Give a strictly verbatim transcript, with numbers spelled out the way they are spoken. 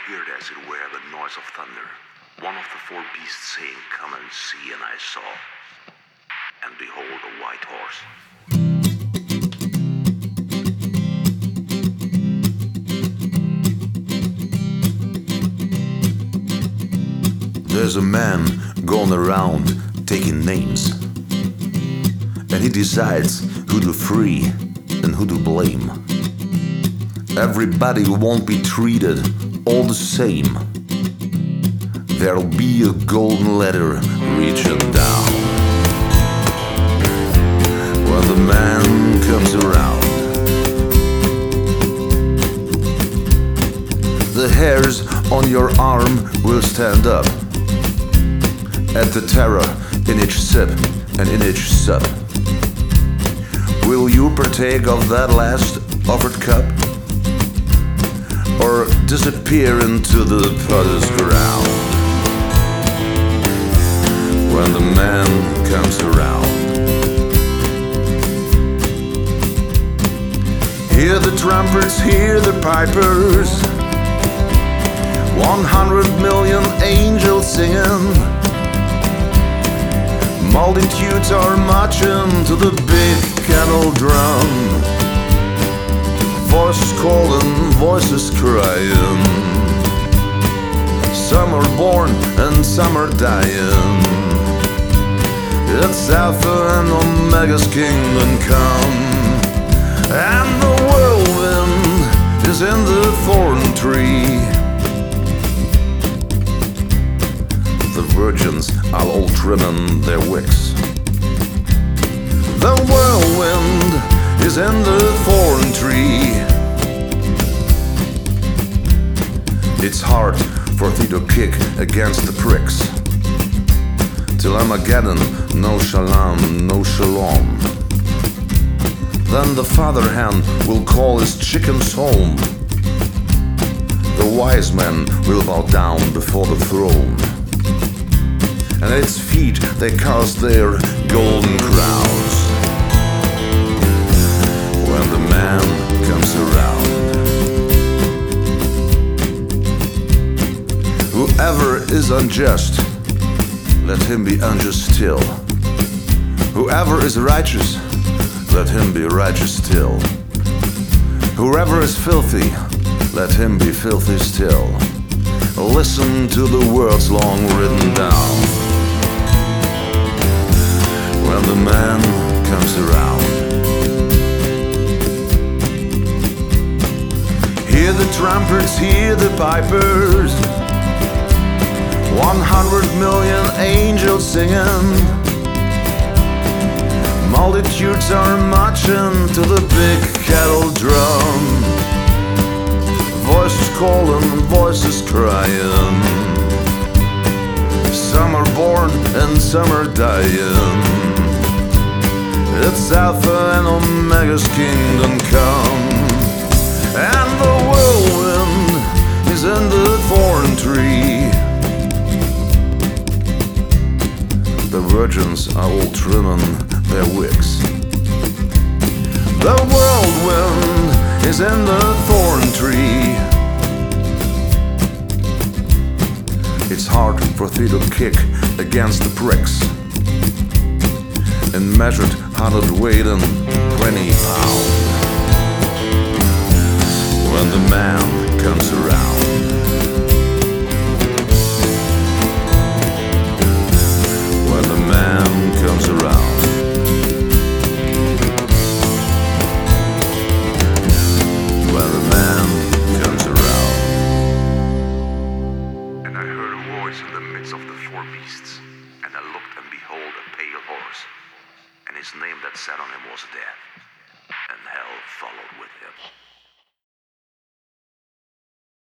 heard as it were the noise of thunder, one of the four beasts saying, "Come and see," and I saw, and behold, a white horse. There's a man going around taking names, and he decides who to free and who to blame. Everybody won't be treated all the same. There'll be a golden ladder reaching down when the man comes around. The hairs on your arm will stand up at the terror in each sip and in each sup. Will you partake of that last offered cup, or disappear into the potter's ground when the man comes around? Hear the trumpets, hear the pipers, one hundred million angels singing. Multitudes are marching to the big kettle drum, voices calling, voices crying. Some are born and some are dying. It's Alpha and Omega's kingdom come, and the whirlwind is in the thorn tree. The virgins are all trimming their wicks. The whirlwind is in the thorn tree. It's hard for thee to kick against the pricks, till Armageddon, no shalom, no shalom. Then the father hen will call his chickens home. The wise men will bow down before the throne, and at its feet they cast their golden crowns when the man comes around. Whoever is unjust, let him be unjust still. Whoever is righteous, let him be righteous still. Whoever is filthy, let him be filthy still. Listen to the words long written down when the man comes around. Hear the trumpets, hear the pipers, one hundred million angels singing. Multitudes are marching to the big kettle drum, voices calling, voices crying. Some are born and some are dying. It's Alpha and Omega's kingdom come, and the whirlwind is in the thorn tree. The virgins are all trimming their wicks. The whirlwind is in the thorn tree. It's hard for thee to kick against the pricks, and measured hundredweight and twenty pound when the man comes around. When the man comes around. When the man comes around. And I heard a voice in the midst of the four beasts, and I looked, and behold, a pale horse, and his name that sat on him was Death, and hell followed with him.